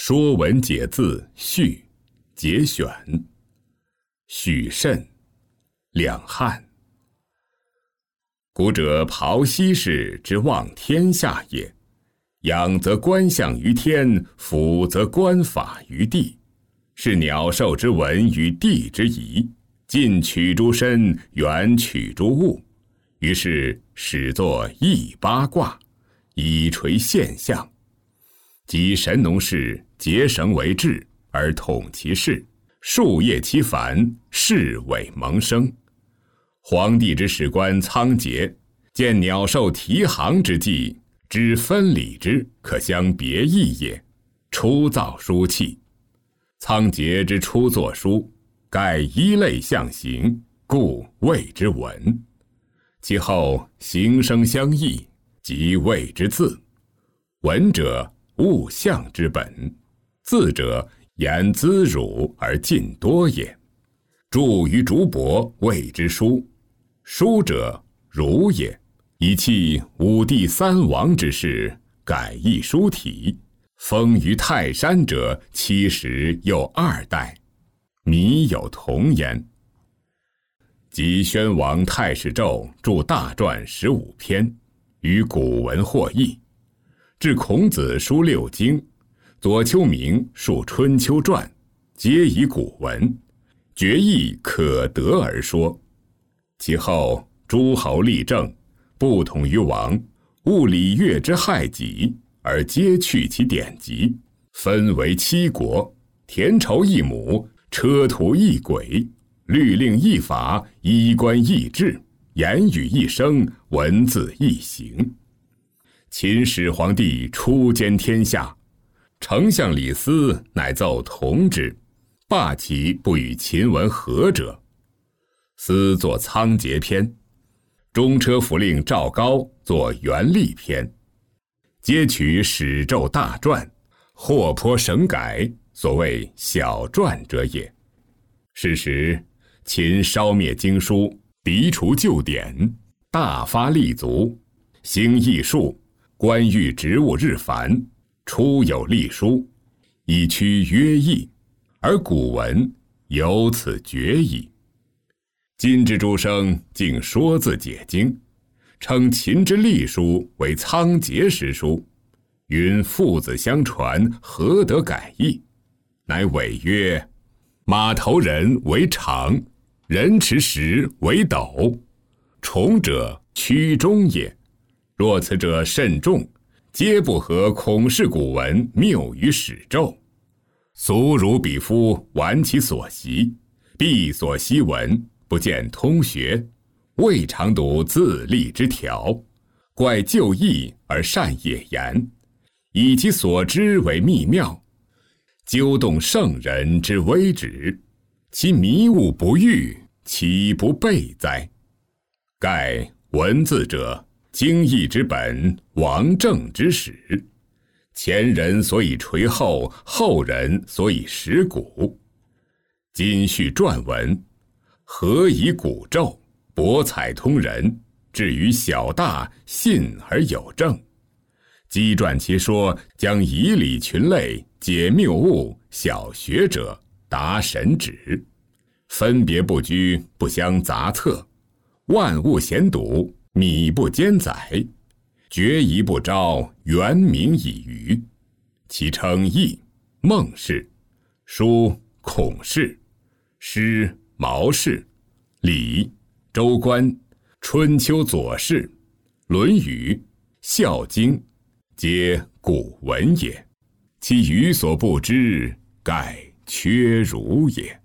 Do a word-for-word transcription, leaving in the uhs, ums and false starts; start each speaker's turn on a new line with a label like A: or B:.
A: 说文解字序节选。许慎，两汉。古者庖西氏之望天下也，仰则观象于天，俯则观法于地，是鸟兽之文与地之宜，近取诸身，远取诸物，于是始作易八卦，以垂现象。即神农氏结绳为制，而统其事，树叶其繁，世尾萌生。黄帝之史官仓颉，见鸟兽啼行之际，知分理之，可相别异也，初造书契。仓颉之初作书，盖一类象形，故谓之文。其后形声相异，即谓之字。文者，物象之本，字者言滋辱而尽多也。著于竹帛，谓之书。书者，儒也，以弃五帝三王之事，改易书体。封于泰山者，七十有二代，靡有同焉。即宣王太史胄著大传十五篇，与古文获异。至孔子书六经，左丘明述春秋传，皆以古文，决意可得而说。其后诸侯立政，不统于王，务礼乐之害己，而皆去其典籍，分为七国，田畴一亩，车途一轨，律令一法，衣冠一制，言语一声，文字一行。秦始皇帝初兼天下，丞相李斯乃奏同之，罢其不与秦文和者。斯作仓颉篇，中车府令赵高作元历篇，皆取史胄大传，或颇省改，所谓小传者也。是时秦烧灭经书，涤除旧典，大发立足，兴艺术，官狱职务日繁，初有隶书，以趋约义，而古文由此绝矣。今之诸生竟说字解经，称秦之隶书为仓颉时书，云父子相传，何得改易？乃伪曰：马头人为长，人持石为斗，虫者曲中也。若此者甚众，皆不合孔氏古文谬于史胄。俗儒鄙夫玩其所习，必所习文，不见通学，未尝读自立之条，怪旧义而善也言，以其所知为秘妙，究动圣人之微旨，其迷悟不喻，岂不备哉？盖文字者，经义之本，王政之始。前人所以垂后，后人所以识古。今续传文，何以古胄，博采通人，至于小大，信而有证。机传其说，将以理群类，解谬误，小学者达神旨，分别不拘，不相杂策，万物咸笃，米不兼载，决疑不招，原名已于。其称易、孟氏，书孔氏，诗毛氏，礼周官，春秋左氏，论语、孝经，皆古文也。其余所不知，盖缺如也。